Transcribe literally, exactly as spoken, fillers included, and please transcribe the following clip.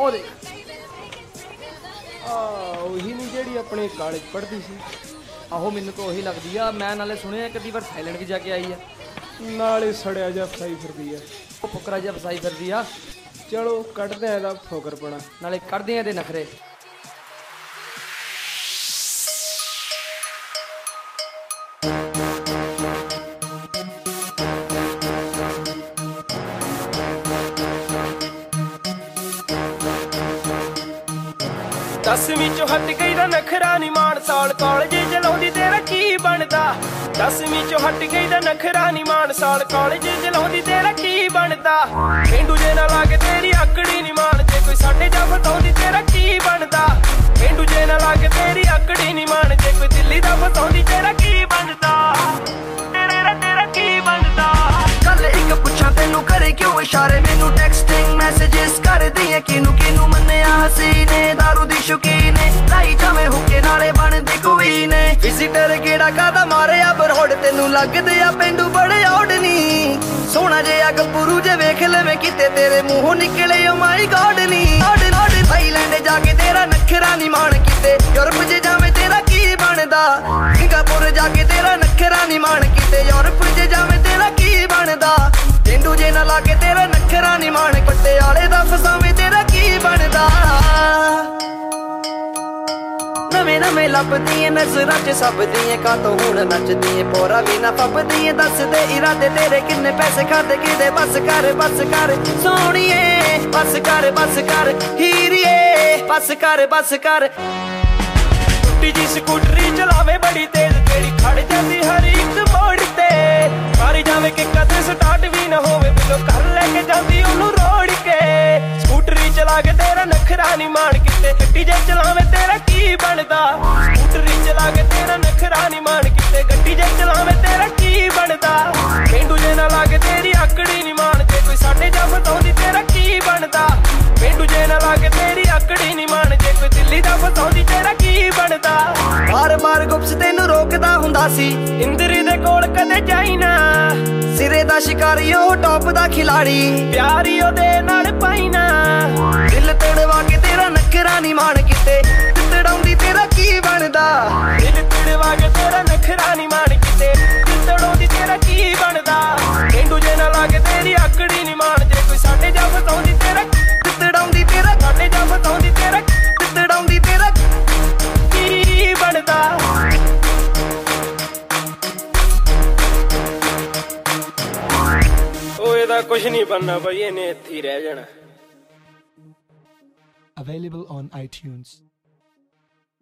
ਉਹ ਦੇਖ ਆ ਉਹੀ ਨਹੀਂ ਜਿਹੜੀ ਆਪਣੇ ਕਾਲਜ ਪੜ੍ਹਦੀ ਸੀ। ਆਹੋ ਮੈਨੂੰ ਤਾਂ ਉਹੀ ਲੱਗਦੀ ਆ। ਮੈਂ ਨਾਲੇ ਸੁਣਿਆ ਇੱਕ ਅੱਧੀ ਵਾਰ ਥਾਈਲੈਂਡ ਵੀ ਜਾ ਕੇ ਆਈ ਆ। ਨਾਲੇ ਸੜਿਆ ਜਿਹਾ ਫਸਾਈ ਫਿਰਦੀ ਆ। ਉਹ ਫੁਕਰਾ ਜਿਹਾ ਫਸਾਈ ਫਿਰਦੀ ਆ। ਚਲੋ ਕੱਢਦੇ ਆ ਇਹਦਾ ਫੋਕਰਪਣਾ, ਨਾਲੇ ਕੱਢਦੇ ਆ ਇਹਦੇ ਨਖਰੇ। ਦਸਵੀਂ ਚੋਂ ਹਟ ਗਈ ਦਾ ਨਖਰਾ ਨੀ ਮਾਣ ਸਾਲ ਕਾਲਜ ਚਲਾਉਂਦੀ ਤੇਰਾ ਕੀ ਬਣਦਾ। ਦਸਵੀਂ ਚੋਂ ਹਟ ਗਈ ਦਾ ਨਖਰਾ ਨੀ ਮਾਣ ਸਾਲ ਕਾਲਜ ਚਲਾਉਂਦੀ ਤੇਰਾ ਕੀ ਬਣਦਾ। ਪਿੰਡੂ ਜੇ ਨਾ ਲਾਗੇ ਤੇਰੀ ਆਕੜੀ ਨੀ ਮਾਣ ਜੇ ਕੋਈ ਸਾਡੇ ਜਾ ਫਸਾਉਂਦੀ ਤੇਰਾ ਕੀ ਬਣਦਾ। ਪਿੰਡੂ ਜੇ ਨਾ ਲਾਗੇ ਤੇਰੀ ਆਕੜੀ ਨੀ ਮਾਣ ਜੇ ਕੋਈ ਦਿੱਲੀ ਦਾ ਫਸਾਉਂਦੀ ਤੇਰਾ ਕੀ ਬਣਦਾ। ਤੇਰਾ ਤੇਰਾ ਕੀ ਬਣਦਾ। ਕੱਲ ਇੱਕ ਪੁੱਛਾਂ ਤੈਨੂੰ ਕਰੇ ਕਿਉਂ ਇਸ਼ਾਰੇ ਮੈਨੂੰ ਟੈਕਸਟਿੰਗ ਮੈਸੇजेस ਕਰਦੀ ਏ ਕਿਨੂੰ ਕਿਨੂੰ ਮੰਨਿਆ ਹਸੀ ਨੇ ਦਾਰੂ ਦੀ ਸ਼ੌਕੀਨ ਨੇ ਲਾਈ ਜਾਵੇਂ ਹੁੱਕੇ ਨਾਲੇ ਬਣਦੀ ਕੋਈ ਨੇ ਵਿਜ਼ਿਟਰ ਕਿਹੜਾ ਕਾਦਾ ਮਾਰਿਆ ਬਰੋੜ ਤੈਨੂੰ ਲੱਗਦੇ ਆ ਪਿੰਡੂ ਬੜੇ ਔੜ ਨੀ ਸੋਹਣਾ ਜਿਹਾ ਗੱਭਰੂ ਜੇ ਵੇਖ ਲਵੇਂ ਕਿਤੇ ਤੇਰੇ ਮੂੰਹੋਂ ਨਿਕਲੇ ਓ ਮਾਈ ਗॉड ਨੀ ਔੜ ਔੜ ਥਾਈਲੈਂਡ ਜਾ ਕੇ ਤੇਰਾ ਨਖਰਾ ਨੀ ਮਾਣ ਕਿਤੇ ਯੂਰਪ ਜੇ ਜਾਵੇਂ ਤੇਰਾ ਕੀ ਬਣਦਾ ਸਿੰਗਾਪੁਰ ਜਾ ਕੇ ਤੇਰਾ ਨਖਰਾ ਨੀ ਮਾਣ ਕਿਤੇ ਯੂਰਪ ਜੇ ਜਾਵੇਂ ਤੇਰਾ ਕੀ ਬਣਦਾ ਪਿੰਡੂ ਜੇ ਨਾ ਲਾਗੇ ਤੇਰਾ ਨਖਰਾ ਨੀ ਮਾਣ ਪਟਿਆਲੇ ਦਾ ਫਸਾਵੇਂ ਤੇਰਾ ਕੀ ਬਣਦਾ। ਨਵੇਂ ਨਵੇਂ ਲੱਭਦੀ ਏ ਨਜ਼ਰਾਂ 'ਚ ਸਭ ਦੀਆਂ ਕਾਤੋਂ ਹੁਣ ਨੱਚਦੀ ਏ ਪੋਰਾ ਵੀ ਨਾ ਫੱਬਦੀ ਏ ਦੱਸਦੇ ਇਰਾਦੇ ਤੇਰੇ ਕਿੰਨੇ ਪੈਸੇ ਖਾਦੇ ਕਿਦੇ ਬਸ ਕਰ ਬਸ ਕਰ ਸੋਹਣੀਏ ਬਸ ਕਰ ਬਸ ਕਰ ਹੀਰੀਏ ਬਸ ਕਰ ਬਸ ਕਰ। ਟੁੱਟੀ ਜੀ ਸਕੂਟਰੀ ਚਲਾਵੇ ਬੜੀ ਤੇਜ਼ ਜਿਹੜੀ ਖੜ ਜਾਂਦੀ ਹਰ ਇੱਕ ਮੋੜ ਤੇ ਮਾਰੀ ਜਾਵੇ ਕਿ ਕਦੇ ਸਟਾਰਟ ਵੀ ਨਾ ਹੋਵੇ ਬਿਲੋ ਘਰ ਲੈ ਕੇ ਜਾਂਦੀ ਉਹਨੂੰ ਰੋੜ ਕੇ ਸਕੂਟਰੀ ਚਲਾ ਕੇ ਤੇਰਾ ਨਖਰਾ ਨੀ ਮਾਣ ਕਿਤੇ ਗੱਡੀ ਜੇ ਚਲਾਵੇ ਤੇਰਾ ਕੀ ਬਣਦਾ। ਸਕੂਟਰੀ ਚਲਾ ਕੇ ਤੇਰਾ ਨਖਰਾ ਨੀ ਮਾਣ ਕਿਤੇ ਗੱਡੀ ਜੇ ਚਲਾਵੇ ਤੇਰਾ ਕੀ ਬਣਦਾ। ਪਿੰਡੂ ਜੇ ਨਾ ਲਾਗੇ ਤੇਰੀ ਆਕੜੀ ਨੀ ਮਾਣ ਜੇ ਕੋਈ ਸਾਡੇ ਜਾ ਫਸਾਉਂਦੀ ਤੇਰਾ ਕੀ ਬਣਦਾ। ਪਿੰਡੂ ਜੇ ਨਾ ਲਾਗੇ ਤੇਰੀ ਆਕੜੀ ਨੀ ਮਾਣ ਜੇ ਕੋਈ ਦਿੱਲੀ ਦਾ ਫਸਾਉਂਦੀ ਤੇਰਾ ਕੀ ਬਣਦਾ। ਬਾਰ ਬਾਰ ਗੁਪਸ ਤੈਨੂੰ ਰੋਕਦਾ ਹੁੰਦਾ ਸੀ ਇੰਦਰੀ ਦੇ ਕੋਲ ਕਦੇ ਜਾਈ ਨਾ ਸਿਰੇ ਦਾ ਸ਼ਿਕਾਰੀ ਉਹ ਟੌਪ ਦਾ ਖਿਲਾੜੀ ਪਿਆਰੀ ਉਹਦੇ ਨਾਲ ਪਾਈ ਨਾ ਦਿਲ ਤੜਵਾ ਕੇ ਤੇਰਾ ਨਖਰਾ ਨੀ ਮਾਣ ਕਿਤੇ ਤੜਾਉਂਦੀ ਤੇਰਾ ਕੀ ਬਣਦਾ। ਦਿਲ ਤੜਵਾ ਕੇ ਤੇਰਾ ਨਖਰਾ ਨੀ ਮਾਣ ਕਿਤੇ ਤੜਾਉਂਦੀ ਤੇਰਾ ਕੀ ਬਣਦਾ। ਪਿੰਡੂ ਜੇ ਨਾ ਲਾਗੇ ਤੇਰੀ ਆਕੜੀ ਨੀ ਮਾਣ ਜੇ ਕੋਈ ਸਾਡੇ ਜਾ ਫਸਾਉਂਦੀ ਤੇਰਾ ਤੜਾਉਂਦੀ ਤੇਰਾ ਸਾਡੇ ਜਾ ਫਸਾਉਂਦੀ ਤੇਰਾ ਤੜਾਉਂਦੀ ਤੇਰਾ ਕੀ ਬਣਦਾ। ਉਹ ਇਹਦਾ ਕੁਝ ਨਹੀਂ ਬਣਨਾ ਬਈ ਇਹਨੇ ਇੱਥੇ ਹੀ ਰਹਿ ਜਾਣਾ। Available on iTunes.